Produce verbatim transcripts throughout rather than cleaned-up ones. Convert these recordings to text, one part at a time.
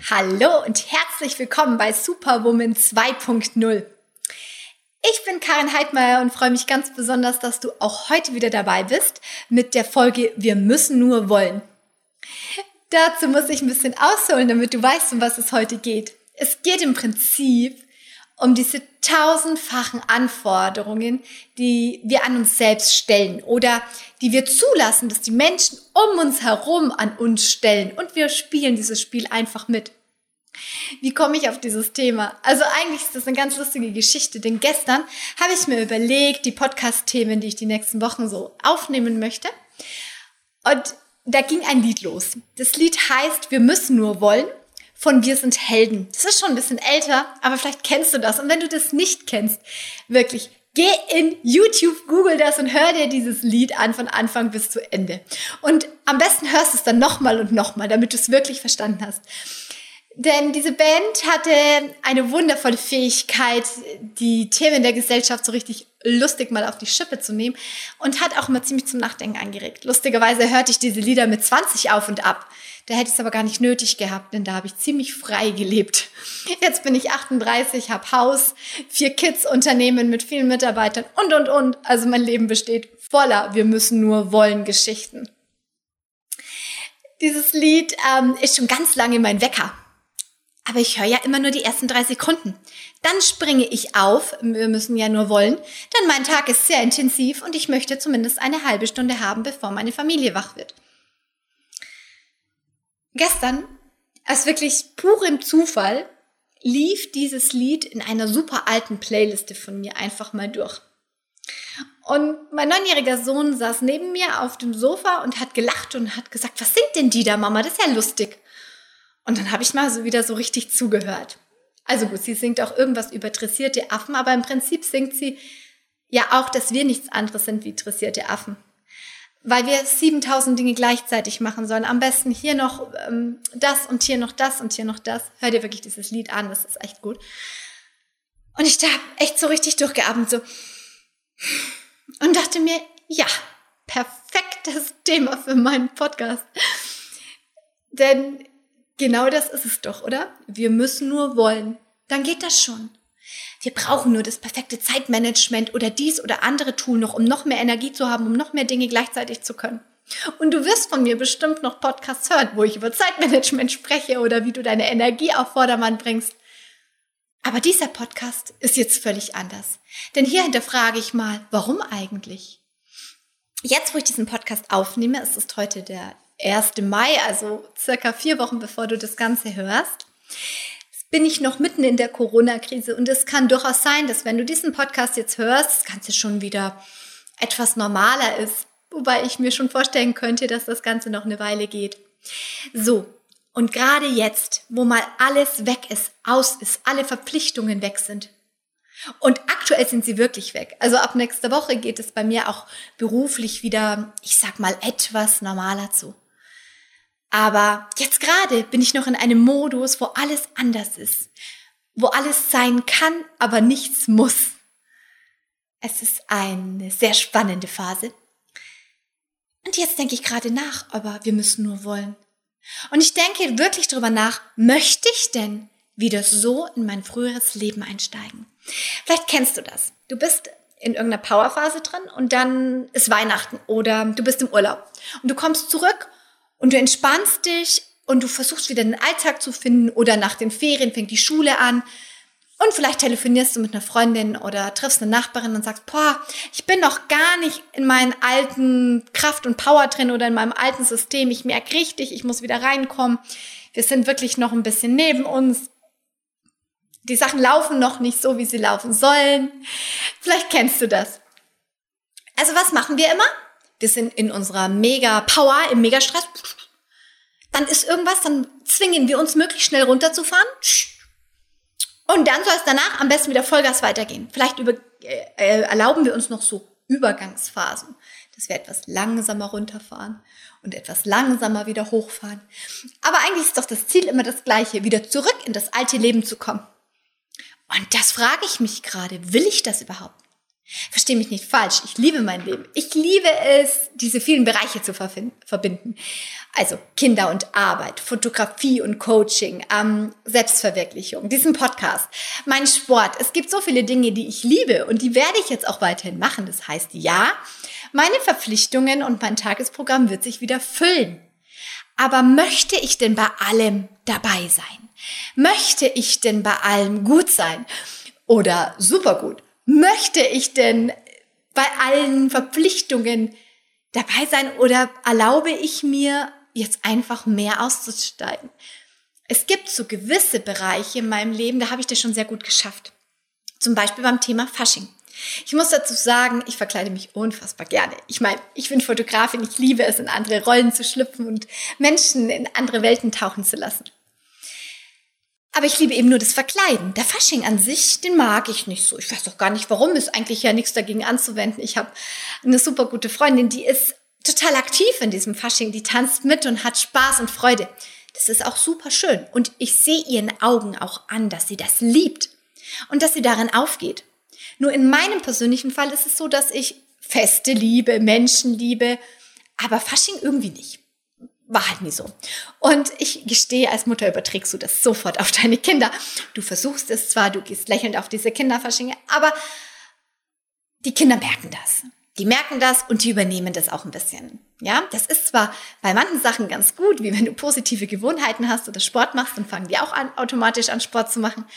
Hallo und herzlich willkommen bei Superwoman zwei Punkt null. Ich bin Karin Heidmeier und freue mich ganz besonders, dass du auch heute wieder dabei bist mit der Folge Wir müssen nur wollen. Dazu muss ich ein bisschen ausholen, damit du weißt, um was es heute geht. Es geht im Prinzip um diese tausendfachen Anforderungen, die wir an uns selbst stellen oder die wir zulassen, dass die Menschen um uns herum an uns stellen und wir spielen dieses Spiel einfach mit. Wie komme ich auf dieses Thema? Also eigentlich ist das eine ganz lustige Geschichte, denn gestern habe ich mir überlegt, die Podcast-Themen, die ich die nächsten Wochen so aufnehmen möchte, und da ging ein Lied los. Das Lied heißt Wir müssen nur wollen von Wir sind Helden. Das ist schon ein bisschen älter, aber vielleicht kennst du das. Und wenn du das nicht kennst, wirklich, geh in YouTube, google das und hör dir dieses Lied an von Anfang bis zu Ende. Und am besten hörst du es dann nochmal und nochmal, damit du es wirklich verstanden hast. Denn diese Band hatte eine wundervolle Fähigkeit, die Themen der Gesellschaft so richtig lustig mal auf die Schippe zu nehmen und hat auch immer ziemlich zum Nachdenken angeregt. Lustigerweise hörte ich diese Lieder mit zwanzig auf und ab. Da hätte ich es aber gar nicht nötig gehabt, denn da habe ich ziemlich frei gelebt. Jetzt bin ich achtunddreißig, habe Haus, vier Kids, Unternehmen mit vielen Mitarbeitern und, und, und. Also mein Leben besteht voller Wir müssen nur wollen Geschichten. Dieses Lied ähm, ist schon ganz lange mein Wecker. Aber ich höre ja immer nur die ersten drei Sekunden. Dann springe ich auf, wir müssen ja nur wollen, denn mein Tag ist sehr intensiv und ich möchte zumindest eine halbe Stunde haben, bevor meine Familie wach wird. Gestern, aus wirklich purem Zufall, lief dieses Lied in einer super alten Playliste von mir einfach mal durch. Und mein neunjähriger Sohn saß neben mir auf dem Sofa und hat gelacht und hat gesagt, was singt denn die da, Mama? Das ist ja lustig. Und dann habe ich mal so wieder so richtig zugehört. Also gut, sie singt auch irgendwas über dressierte Affen, aber im Prinzip singt sie ja auch, dass wir nichts anderes sind wie dressierte Affen. Weil wir siebentausend Dinge gleichzeitig machen sollen. Am besten hier noch ähm, das und hier noch das und hier noch das. Hör dir wirklich dieses Lied an, das ist echt gut. Und ich da habe echt so richtig durchgeatmet so und dachte mir, ja, perfektes Thema für meinen Podcast. Denn genau das ist es doch, oder? Wir müssen nur wollen. Dann geht das schon. Wir brauchen nur das perfekte Zeitmanagement oder dies oder andere Tool noch, um noch mehr Energie zu haben, um noch mehr Dinge gleichzeitig zu können. Und du wirst von mir bestimmt noch Podcasts hören, wo ich über Zeitmanagement spreche oder wie du deine Energie auf Vordermann bringst. Aber dieser Podcast ist jetzt völlig anders. Denn hier hinterfrage ich mal, warum eigentlich? Jetzt, wo ich diesen Podcast aufnehme, es ist heute der erster Mai, also circa vier Wochen bevor du das Ganze hörst, bin ich noch mitten in der Corona-Krise und es kann durchaus sein, dass wenn du diesen Podcast jetzt hörst, das Ganze schon wieder etwas normaler ist, wobei ich mir schon vorstellen könnte, dass das Ganze noch eine Weile geht. So, und gerade jetzt, wo mal alles weg ist, aus ist, alle Verpflichtungen weg sind, und aktuell sind sie wirklich weg. Also ab nächster Woche geht es bei mir auch beruflich wieder, ich sag mal, etwas normaler zu. Aber jetzt gerade bin ich noch in einem Modus, wo alles anders ist. Wo alles sein kann, aber nichts muss. Es ist eine sehr spannende Phase. Und jetzt denke ich gerade nach, aber wir müssen nur wollen. Und ich denke wirklich darüber nach, möchte ich denn wieder so in mein früheres Leben einsteigen? Vielleicht kennst du das. Du bist in irgendeiner Powerphase drin und dann ist Weihnachten oder du bist im Urlaub. Und du kommst zurück und du entspannst dich und du versuchst wieder den Alltag zu finden oder nach den Ferien fängt die Schule an und vielleicht telefonierst du mit einer Freundin oder triffst eine Nachbarin und sagst, boah, ich bin noch gar nicht in meinen alten Kraft und Power drin oder in meinem alten System. Ich merke richtig, ich muss wieder reinkommen. Wir sind wirklich noch ein bisschen neben uns. Die Sachen laufen noch nicht so, wie sie laufen sollen. Vielleicht kennst du das. Also was machen wir immer? Wir sind in unserer Mega-Power, im Mega-Stress. Dann ist irgendwas, dann zwingen wir uns möglichst schnell runterzufahren. Und dann soll es danach am besten wieder Vollgas weitergehen. Vielleicht über, äh, erlauben wir uns noch so Übergangsphasen, dass wir etwas langsamer runterfahren und etwas langsamer wieder hochfahren. Aber eigentlich ist doch das Ziel immer das Gleiche, wieder zurück in das alte Leben zu kommen. Und das frage ich mich gerade, will ich das überhaupt? Versteh mich nicht falsch, ich liebe mein Leben. Ich liebe es, diese vielen Bereiche zu verbinden. Also Kinder und Arbeit, Fotografie und Coaching, ähm, Selbstverwirklichung, diesen Podcast, mein Sport. Es gibt so viele Dinge, die ich liebe und die werde ich jetzt auch weiterhin machen. Das heißt, ja, meine Verpflichtungen und mein Tagesprogramm wird sich wieder füllen. Aber möchte ich denn bei allem dabei sein? Möchte ich denn bei allem gut sein oder supergut? Möchte ich denn bei allen Verpflichtungen dabei sein oder erlaube ich mir jetzt einfach mehr auszusteigen? Es gibt so gewisse Bereiche in meinem Leben, da habe ich das schon sehr gut geschafft. Zum Beispiel beim Thema Fasching. Ich muss dazu sagen, ich verkleide mich unfassbar gerne. Ich meine, ich bin Fotografin, ich liebe es, in andere Rollen zu schlüpfen und Menschen in andere Welten tauchen zu lassen. Aber ich liebe eben nur das Verkleiden. Der Fasching an sich, den mag ich nicht so. Ich weiß auch gar nicht, warum. Ist eigentlich ja nichts dagegen anzuwenden. Ich habe eine super gute Freundin, die ist total aktiv in diesem Fasching. Die tanzt mit und hat Spaß und Freude. Das ist auch super schön. Und ich sehe ihren Augen auch an, dass sie das liebt und dass sie darin aufgeht. Nur in meinem persönlichen Fall ist es so, dass ich Feste liebe, Menschen liebe, aber Fasching irgendwie nicht. War halt nie so. Und ich gestehe, als Mutter überträgst du das sofort auf deine Kinder. Du versuchst es zwar, du gehst lächelnd auf diese Kinderfaschinge, aber die Kinder merken das. Die merken das und die übernehmen das auch ein bisschen. Ja, das ist zwar bei manchen Sachen ganz gut, wie wenn du positive Gewohnheiten hast oder Sport machst, dann fangen die auch an, automatisch an Sport zu machen.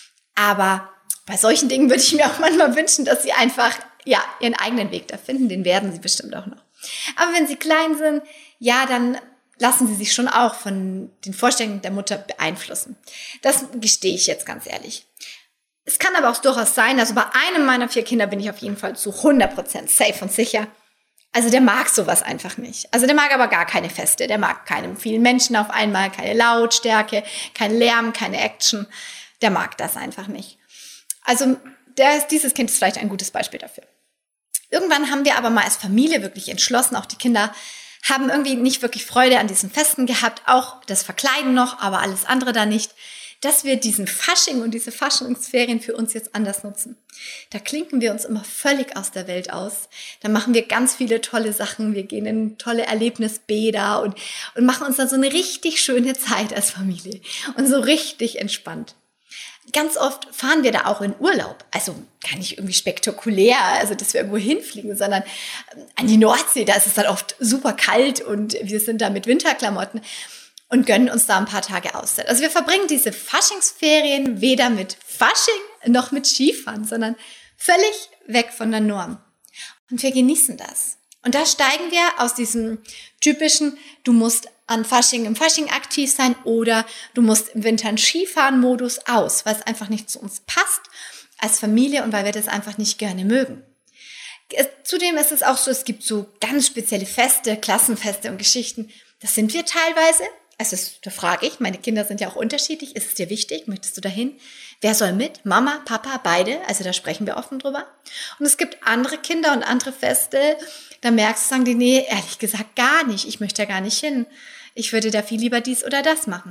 Aber bei solchen Dingen würde ich mir auch manchmal wünschen, dass sie einfach, ja, ihren eigenen Weg da finden. Den werden sie bestimmt auch noch. Aber wenn sie klein sind, ja, dann lassen sie sich schon auch von den Vorstellungen der Mutter beeinflussen. Das gestehe ich jetzt ganz ehrlich. Es kann aber auch durchaus sein, also bei einem meiner vier Kinder bin ich auf jeden Fall zu hundert Prozent safe und sicher. Also der mag sowas einfach nicht. Also der mag aber gar keine Feste. Der mag keine vielen Menschen auf einmal, keine Lautstärke, kein Lärm, keine Action. Der mag das einfach nicht. Also der ist, dieses Kind ist vielleicht ein gutes Beispiel dafür. Irgendwann haben wir aber mal als Familie wirklich entschlossen, auch die Kinder haben irgendwie nicht wirklich Freude an diesen Festen gehabt, auch das Verkleiden noch, aber alles andere da nicht, dass wir diesen Fasching und diese Faschingsferien für uns jetzt anders nutzen. Da klinken wir uns immer völlig aus der Welt aus. Da machen wir ganz viele tolle Sachen. Wir gehen in tolle Erlebnisbäder und, und machen uns dann so eine richtig schöne Zeit als Familie und so richtig entspannt. Ganz oft fahren wir da auch in Urlaub, also gar nicht irgendwie spektakulär, also dass wir irgendwo hinfliegen, sondern an die Nordsee, da ist es dann oft super kalt und wir sind da mit Winterklamotten und gönnen uns da ein paar Tage Auszeit. Also wir verbringen diese Faschingsferien weder mit Fasching noch mit Skifahren, sondern völlig weg von der Norm. Und wir genießen das. Und da steigen wir aus diesem typischen, du musst an Fasching im Fasching aktiv sein oder du musst im Winter einen Skifahren-Modus aus, weil es einfach nicht zu uns passt als Familie und weil wir das einfach nicht gerne mögen. Es, zudem ist es auch so, es gibt so ganz spezielle Feste, Klassenfeste und Geschichten. Das sind wir teilweise. Also das, da frage ich, meine Kinder sind ja auch unterschiedlich. Ist es dir wichtig? Möchtest du dahin? Wer soll mit? Mama, Papa, beide? Also da sprechen wir offen drüber. Und es gibt andere Kinder und andere Feste, da merkst du, sagen die, nee, ehrlich gesagt gar nicht. Ich möchte da gar nicht hin. Ich würde da viel lieber dies oder das machen.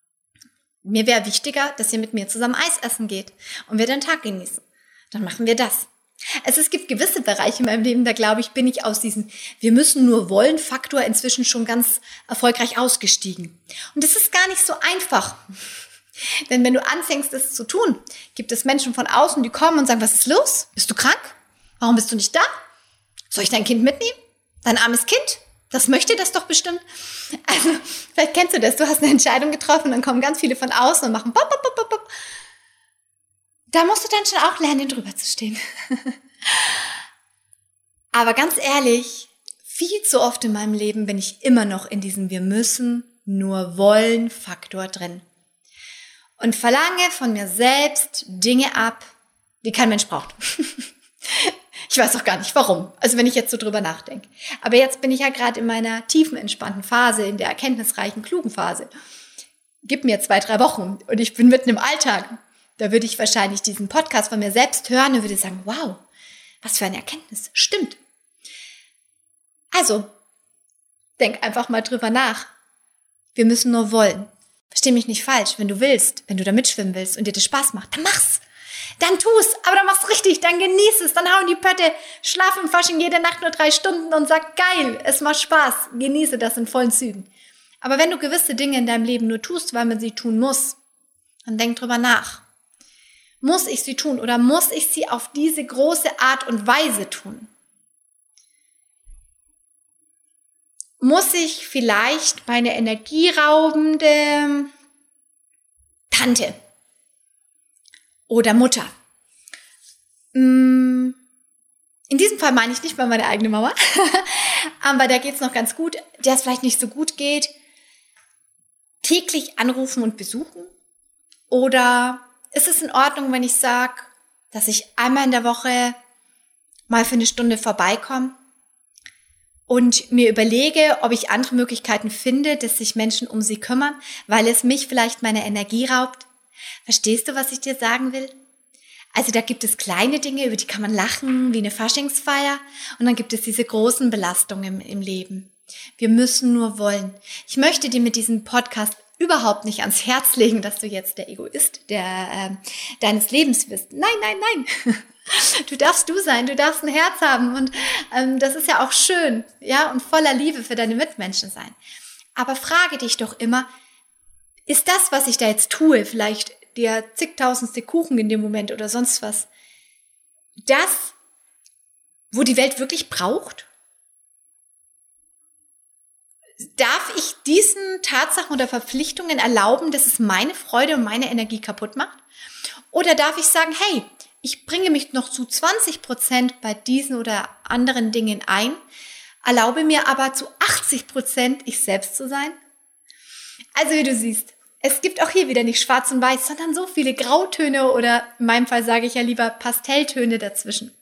Mir wäre wichtiger, dass ihr mit mir zusammen Eis essen geht und wir den Tag genießen. Dann machen wir das. Also es gibt gewisse Bereiche in meinem Leben, da glaube ich, bin ich aus diesem wir müssen nur wollen Faktor inzwischen schon ganz erfolgreich ausgestiegen. Und das ist gar nicht so einfach. Denn wenn du anfängst, das zu tun, gibt es Menschen von außen, die kommen und sagen, was ist los? Bist du krank? Warum bist du nicht da? Soll ich dein Kind mitnehmen? Dein armes Kind? Das möchte das doch bestimmt. Also, vielleicht kennst du das. Du hast eine Entscheidung getroffen und dann kommen ganz viele von außen und machen pop, pop, pop, pop. Da musst du dann schon auch lernen, drüber zu stehen. Aber ganz ehrlich, viel zu oft in meinem Leben bin ich immer noch in diesem wir müssen nur wollen Faktor drin. Und verlange von mir selbst Dinge ab, die kein Mensch braucht. Ich weiß auch gar nicht, warum. Also wenn ich jetzt so drüber nachdenke. Aber jetzt bin ich ja gerade in meiner tiefen, entspannten Phase, in der erkenntnisreichen, klugen Phase. Gib mir zwei, drei Wochen und ich bin mitten im Alltag. Da würde ich wahrscheinlich diesen Podcast von mir selbst hören und würde sagen, wow, was für eine Erkenntnis. Stimmt. Also, denk einfach mal drüber nach. Wir müssen nur wollen. Versteh mich nicht falsch. Wenn du willst, wenn du da mitschwimmen willst und dir das Spaß macht, dann mach's. Dann tu's, aber dann mach's richtig, dann genieß es, dann hau in die Pötte, schlaf im Fasching jede Nacht nur drei Stunden und sag, geil, es macht Spaß, genieße das in vollen Zügen. Aber wenn du gewisse Dinge in deinem Leben nur tust, weil man sie tun muss, dann denk drüber nach. Muss ich sie tun oder muss ich sie auf diese große Art und Weise tun? Muss ich vielleicht meine energieraubende Tante oder Mutter? In diesem Fall meine ich nicht mal meine eigene Mama, aber der geht's noch ganz gut, der es vielleicht nicht so gut geht, täglich anrufen und besuchen? Oder ist es in Ordnung, wenn ich sage, dass ich einmal in der Woche mal für eine Stunde vorbeikomme und mir überlege, ob ich andere Möglichkeiten finde, dass sich Menschen um sie kümmern, weil es mich vielleicht meine Energie raubt? Verstehst du, was ich dir sagen will? Also da gibt es kleine Dinge, über die kann man lachen, wie eine Faschingsfeier. Und dann gibt es diese großen Belastungen im, im Leben. Wir müssen nur wollen. Ich möchte dir mit diesem Podcast überhaupt nicht ans Herz legen, dass du jetzt der Egoist der, äh, deines Lebens bist. Nein, nein, nein. Du darfst du sein, du darfst ein Herz haben und ähm, das ist ja auch schön, ja, und voller Liebe für deine Mitmenschen sein. Aber frage dich doch immer, ist das, was ich da jetzt tue, vielleicht der zigtausendste Kuchen in dem Moment oder sonst was, das, wo die Welt wirklich braucht? Darf ich diesen Tatsachen oder Verpflichtungen erlauben, dass es meine Freude und meine Energie kaputt macht? Oder darf ich sagen, hey, ich bringe mich noch zu zwanzig Prozent bei diesen oder anderen Dingen ein, erlaube mir aber zu achtzig Prozent ich selbst zu sein? Also wie du siehst, es gibt auch hier wieder nicht schwarz und weiß, sondern so viele Grautöne oder in meinem Fall sage ich ja lieber Pastelltöne dazwischen.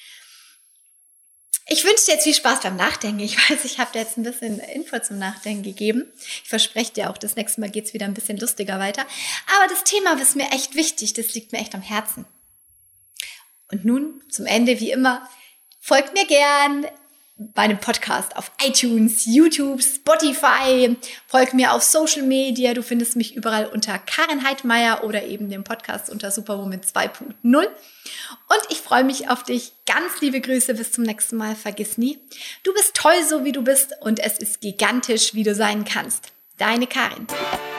Ich wünsche dir jetzt viel Spaß beim Nachdenken. Ich weiß, ich habe dir jetzt ein bisschen Info zum Nachdenken gegeben. Ich verspreche dir auch, das nächste Mal geht's wieder ein bisschen lustiger weiter. Aber das Thema ist mir echt wichtig, das liegt mir echt am Herzen. Und nun zum Ende, wie immer, folgt mir gern bei einem Podcast auf iTunes, YouTube, Spotify. Folg mir auf Social Media. Du findest mich überall unter Karin Heidmeier oder eben dem Podcast unter Superwoman zwei punkt null. Und ich freue mich auf dich. Ganz liebe Grüße. Bis zum nächsten Mal. Vergiss nie, du bist toll, so wie du bist. Und es ist gigantisch, wie du sein kannst. Deine Karin.